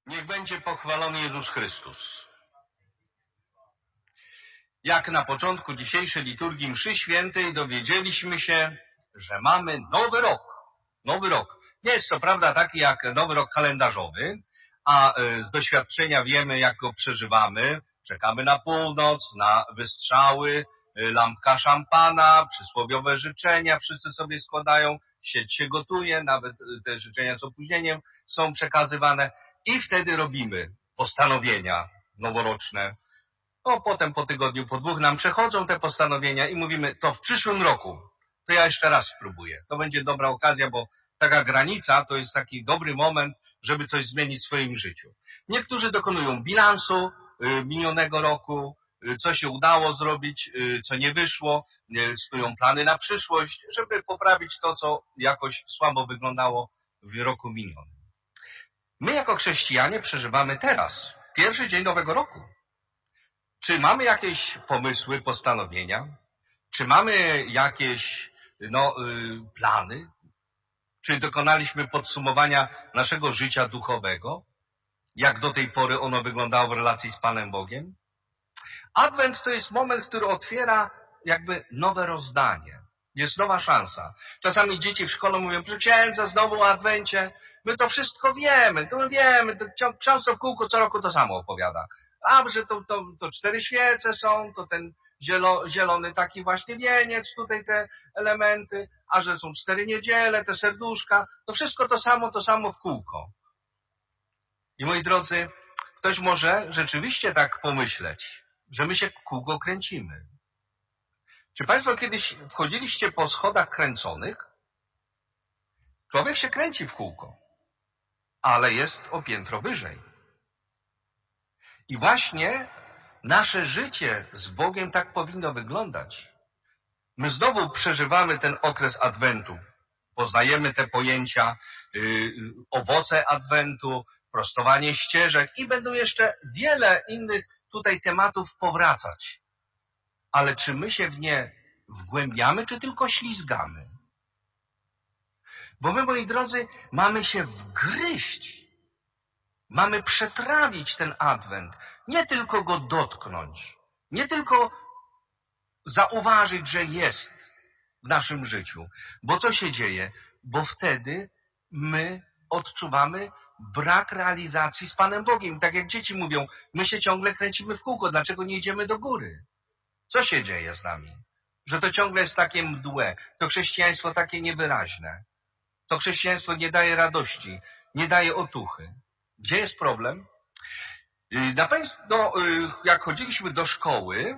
Niech będzie pochwalony Jezus Chrystus. Jak na początku dzisiejszej liturgii mszy świętej dowiedzieliśmy się, że mamy nowy rok. Nowy rok. Nie jest co prawda taki jak nowy rok kalendarzowy, a z doświadczenia wiemy, jak go przeżywamy. Czekamy na północ, na wystrzały, lampka szampana, przysłowiowe życzenia wszyscy sobie składają, sieć się gotuje, nawet te życzenia z opóźnieniem są przekazywane i wtedy robimy postanowienia noworoczne. No potem po tygodniu, po dwóch nam przechodzą te postanowienia i mówimy, to w przyszłym roku, to ja jeszcze raz spróbuję. To będzie dobra okazja, bo taka granica to jest taki dobry moment, żeby coś zmienić w swoim życiu. Niektórzy dokonują bilansu minionego roku, co się udało zrobić, co nie wyszło, snują plany na przyszłość, żeby poprawić to, co jakoś słabo wyglądało w roku minionym. My jako chrześcijanie przeżywamy teraz, pierwszy dzień nowego roku. Czy mamy jakieś pomysły, postanowienia? Czy mamy jakieś plany? Czy dokonaliśmy podsumowania naszego życia duchowego? Jak do tej pory ono wyglądało w relacji z Panem Bogiem? Adwent to jest moment, który otwiera jakby nowe rozdanie. Jest nowa szansa. Czasami dzieci w szkole mówią, że księdza znowu o Adwencie. My to wszystko wiemy. To ksiądz to w kółko co roku to samo opowiada. A, że to 4 świece są, to ten zielony taki właśnie wieniec, tutaj te elementy, a że są 4 niedziele, te serduszka, to wszystko to samo w kółko. I moi drodzy, ktoś może rzeczywiście tak pomyśleć, że my się w kółko kręcimy. Czy Państwo kiedyś wchodziliście po schodach kręconych? Człowiek się kręci w kółko, ale jest o piętro wyżej. I właśnie nasze życie z Bogiem tak powinno wyglądać. My znowu przeżywamy ten okres Adwentu. Poznajemy te pojęcia, owoce Adwentu, prostowanie ścieżek i będą jeszcze wiele innych tutaj tematów powracać. Ale czy my się w nie wgłębiamy, czy tylko ślizgamy? Bo my, moi drodzy, mamy się wgryźć. Mamy przetrawić ten Adwent. Nie tylko go dotknąć. Nie tylko zauważyć, że jest w naszym życiu. Bo co się dzieje? Bo wtedy my odczuwamy brak realizacji z Panem Bogiem. Tak jak dzieci mówią, my się ciągle kręcimy w kółko. Dlaczego nie idziemy do góry? Co się dzieje z nami? Że to ciągle jest takie mdłe. To chrześcijaństwo takie niewyraźne. To chrześcijaństwo nie daje radości, nie daje otuchy. Gdzie jest problem? Na pewno, jak chodziliśmy do szkoły,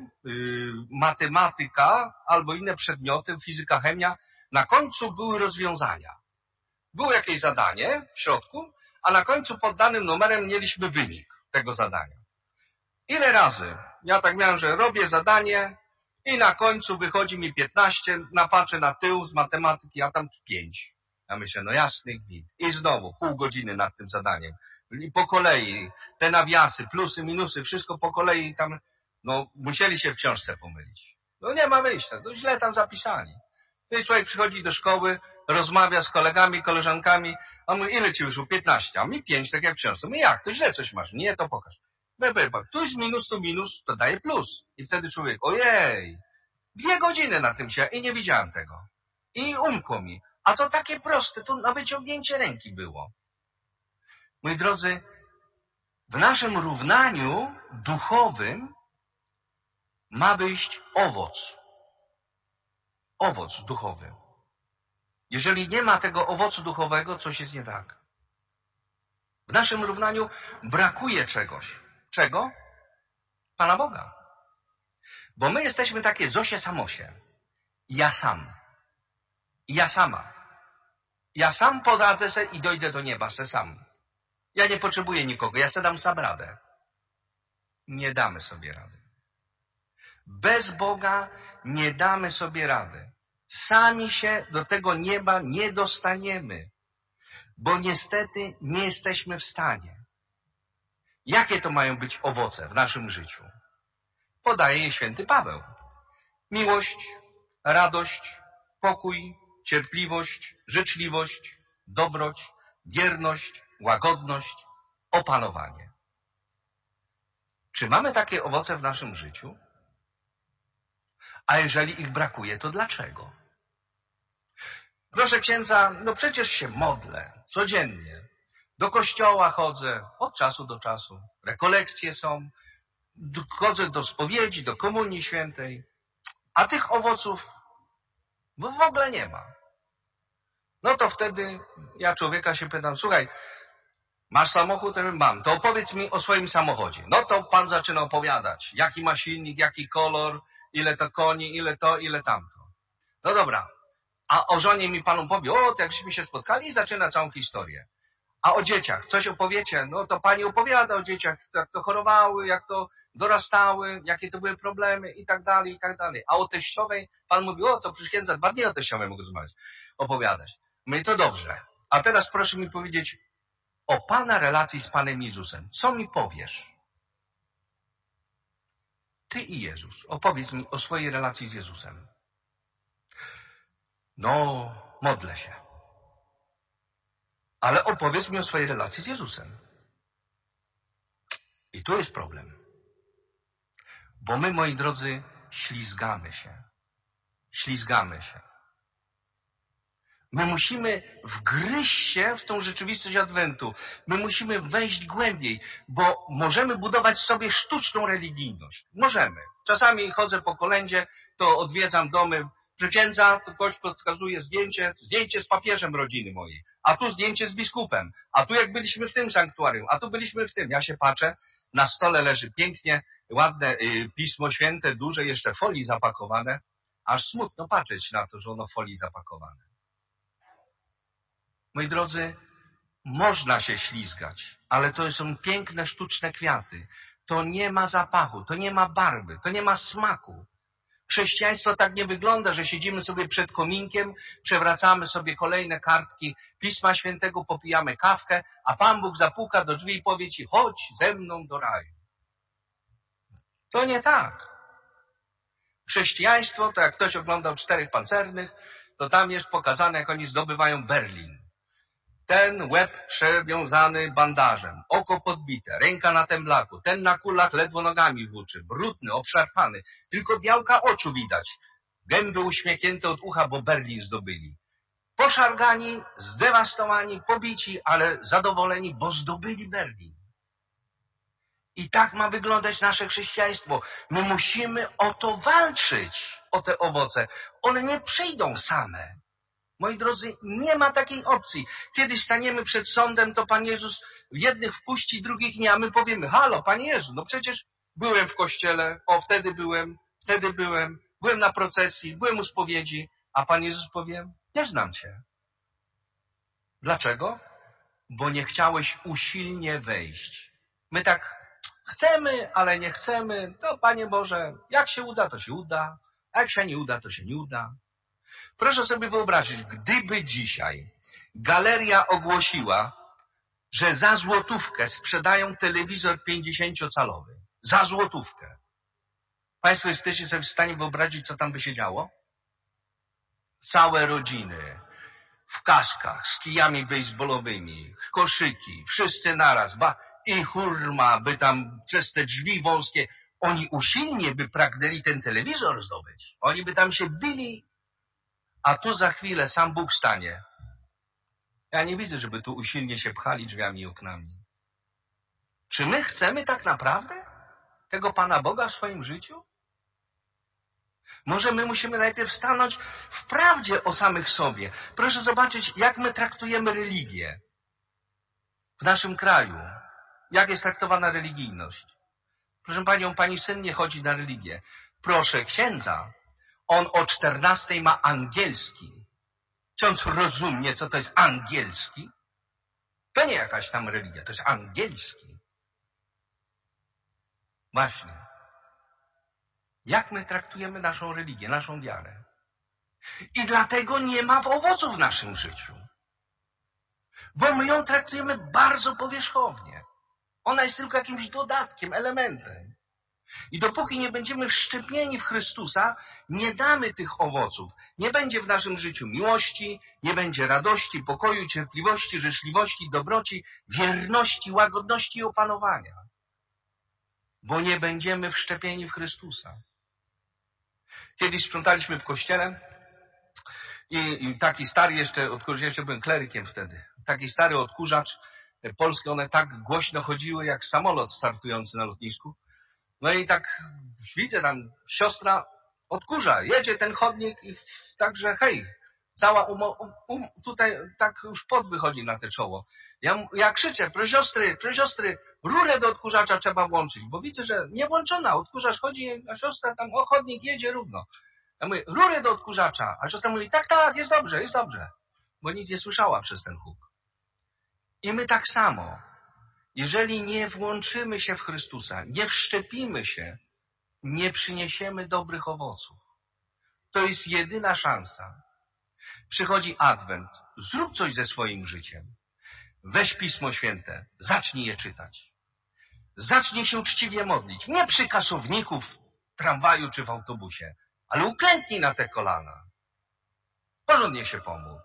matematyka albo inne przedmioty, fizyka, chemia, na końcu były rozwiązania. Było jakieś zadanie w środku, a na końcu pod danym numerem mieliśmy wynik tego zadania. Ile razy? Ja tak miałem, że robię zadanie i na końcu wychodzi mi 15, napatrzę na tył z matematyki, a tam 5. Ja myślę, no jasny gwint. I znowu pół godziny nad tym zadaniem. I po kolei te nawiasy, plusy, minusy, wszystko po kolei tam, musieli się w książce pomylić. No nie ma wyjścia, to źle tam zapisali. No i człowiek przychodzi do szkoły, rozmawia z kolegami, koleżankami, a on mówi, ile ci wyszło? 15, a mi 5, tak jak w książce. My jak? To źle coś masz. Nie, to pokaż. Tu jest minus, to daje plus. I wtedy człowiek, ojej, 2 godziny na tym się i nie widziałem tego. I umkło mi. A to takie proste, to na wyciągnięcie ręki było. Moi drodzy, w naszym równaniu duchowym ma wyjść owoc. Owoc duchowy. Jeżeli nie ma tego owocu duchowego, coś jest nie tak. W naszym równaniu brakuje czegoś. Czego? Pana Boga. Bo my jesteśmy takie Zosie Samosie. Ja sam. Ja sama. Ja sam poradzę se i dojdę do nieba se sam. Ja nie potrzebuję nikogo. Ja se dam sam radę. Nie damy sobie rady. Bez Boga nie damy sobie rady. Sami się do tego nieba nie dostaniemy. Bo niestety nie jesteśmy w stanie. Jakie to mają być owoce w naszym życiu? Podaje je święty Paweł. Miłość, radość, pokój, cierpliwość, życzliwość, dobroć, wierność, łagodność, opanowanie. Czy mamy takie owoce w naszym życiu? A jeżeli ich brakuje, to dlaczego? Proszę księdza, no przecież się modlę codziennie. Do kościoła chodzę od czasu do czasu. Rekolekcje są. Chodzę do spowiedzi, do komunii świętej. A tych owoców w ogóle nie ma. No to wtedy ja człowieka się pytam, słuchaj, masz samochód? Mam. To opowiedz mi o swoim samochodzie. No to pan zaczyna opowiadać, jaki ma silnik, jaki kolor, ile to koni, ile to, ile tamto. No dobra. A o żonie mi panu powie, o, jak żeśmy się spotkali i zaczyna całą historię. A o dzieciach coś opowiecie? No to pani opowiada o dzieciach, jak to chorowały, jak to dorastały, jakie to były problemy i tak dalej, i tak dalej. A o teściowej pan mówi, o, to przecież księdza 2 dni o teściowej mogę opowiadać. Mówię, to dobrze. A teraz proszę mi powiedzieć o pana relacji z Panem Jezusem. Co mi powiesz? Ty i Jezus. Opowiedz mi o swojej relacji z Jezusem. No, modlę się. Ale opowiedz mi o swojej relacji z Jezusem. I tu jest problem. Bo my, moi drodzy, ślizgamy się. Ślizgamy się. My musimy wgryźć się w tą rzeczywistość Adwentu. My musimy wejść głębiej, bo możemy budować sobie sztuczną religijność. Możemy. Czasami chodzę po kolędzie, to odwiedzam domy księdza, to ktoś podskazuje zdjęcie z papieżem rodziny mojej, a tu zdjęcie z biskupem, a tu jak byliśmy w tym sanktuarium, a tu byliśmy w tym. Ja się patrzę, na stole leży pięknie, ładne Pismo Święte, duże, jeszcze w folii zapakowane. Aż smutno patrzeć na to, że ono w folii zapakowane. Moi drodzy, można się ślizgać, ale to są piękne, sztuczne kwiaty. To nie ma zapachu, to nie ma barwy, to nie ma smaku. Chrześcijaństwo tak nie wygląda, że siedzimy sobie przed kominkiem, przewracamy sobie kolejne kartki Pisma Świętego, popijamy kawkę, a Pan Bóg zapuka do drzwi i powie ci, chodź ze mną do raju. To nie tak. Chrześcijaństwo, to jak ktoś oglądał 4 pancernych, to tam jest pokazane, jak oni zdobywają Berlin. Ten łeb przewiązany bandażem, oko podbite, ręka na temblaku, ten na kulach ledwo nogami włóczy, brudny, obszarpany, tylko białka oczu widać, gęby uśmiechnięte od ucha, bo Berlin zdobyli. Poszargani, zdewastowani, pobici, ale zadowoleni, bo zdobyli Berlin. I tak ma wyglądać nasze chrześcijaństwo. My musimy o to walczyć, o te owoce. One nie przyjdą same. Moi drodzy, nie ma takiej opcji. Kiedy staniemy przed sądem, to Pan Jezus jednych wpuści, drugich nie, a my powiemy, halo, Panie Jezu, no przecież byłem w kościele, wtedy byłem na procesji, byłem u spowiedzi, a Pan Jezus powie, nie znam Cię. Dlaczego? Bo nie chciałeś usilnie wejść. My tak chcemy, ale nie chcemy, to Panie Boże, jak się uda, to się uda, a jak się nie uda, to się nie uda. Proszę sobie wyobrazić, gdyby dzisiaj galeria ogłosiła, że za złotówkę sprzedają telewizor 50-calowy. Za złotówkę. Państwo jesteście sobie w stanie wyobrazić, co tam by się działo? Całe rodziny w kaskach, z kijami bejsbolowymi, koszyki, wszyscy naraz, i hurma by tam przez te drzwi wąskie, oni usilnie by pragnęli ten telewizor zdobyć. Oni by tam się bili. A tu za chwilę sam Bóg stanie. Ja nie widzę, żeby tu usilnie się pchali drzwiami i oknami. Czy my chcemy tak naprawdę tego Pana Boga w swoim życiu? Może my musimy najpierw stanąć w prawdzie o samych sobie. Proszę zobaczyć, jak my traktujemy religię w naszym kraju. Jak jest traktowana religijność. Proszę Panią, Pani syn nie chodzi na religię. Proszę księdza, on o 14 ma angielski. Ksiądz rozumie, co to jest angielski? To nie jakaś tam religia, to jest angielski. Właśnie. Jak my traktujemy naszą religię, naszą wiarę? I dlatego nie ma owoców w naszym życiu. Bo my ją traktujemy bardzo powierzchownie. Ona jest tylko jakimś dodatkiem, elementem. I dopóki nie będziemy wszczepieni w Chrystusa, nie damy tych owoców. Nie będzie w naszym życiu miłości, nie będzie radości, pokoju, cierpliwości, życzliwości, dobroci, wierności, łagodności i opanowania. Bo nie będziemy wszczepieni w Chrystusa. Kiedyś sprzątaliśmy w kościele i taki stary jeszcze odkurzacz, jeszcze byłem klerykiem wtedy, taki stary odkurzacz polski, one tak głośno chodziły jak samolot startujący na lotnisku. No i tak widzę tam siostra odkurza, jedzie ten chodnik i także hej, cała tutaj tak już pot wychodzi na te czoło. Ja krzyczę, proszę siostry, rurę do odkurzacza trzeba włączyć, bo widzę, że nie włączona, odkurzacz chodzi, a siostra tam, chodnik jedzie równo. Ja mówię, rurę do odkurzacza, a siostra mówi, tak, jest dobrze, bo nic nie słyszała przez ten huk. I my tak samo. Jeżeli nie włączymy się w Chrystusa, nie wszczepimy się, nie przyniesiemy dobrych owoców. To jest jedyna szansa. Przychodzi Adwent, zrób coś ze swoim życiem. Weź Pismo Święte, zacznij je czytać. Zacznij się uczciwie modlić. Nie przy kasowniku w tramwaju czy w autobusie, ale uklęknij na te kolana. Porządnie się pomódl.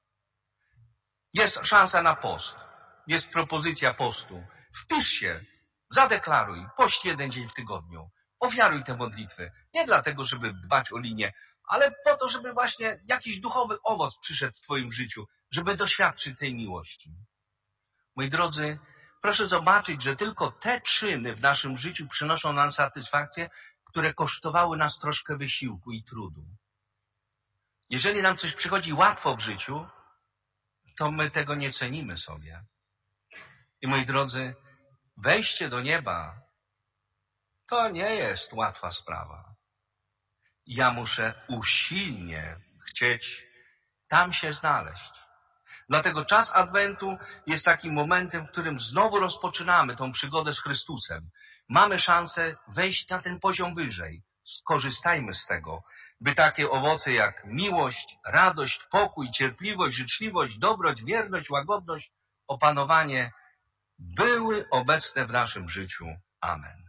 Jest szansa na post. Jest propozycja postu. Wpisz się, zadeklaruj, pość 1 dzień w tygodniu. Ofiaruj te modlitwy. Nie dlatego, żeby dbać o linię, ale po to, żeby właśnie jakiś duchowy owoc przyszedł w twoim życiu, żeby doświadczyć tej miłości. Moi drodzy, proszę zobaczyć, że tylko te czyny w naszym życiu przynoszą nam satysfakcję, które kosztowały nas troszkę wysiłku i trudu. Jeżeli nam coś przychodzi łatwo w życiu, to my tego nie cenimy sobie. I moi drodzy, wejście do nieba to nie jest łatwa sprawa. Ja muszę usilnie chcieć tam się znaleźć. Dlatego czas Adwentu jest takim momentem, w którym znowu rozpoczynamy tą przygodę z Chrystusem. Mamy szansę wejść na ten poziom wyżej. Skorzystajmy z tego, by takie owoce jak miłość, radość, pokój, cierpliwość, życzliwość, dobroć, wierność, łagodność, opanowanie były obecne w naszym życiu. Amen.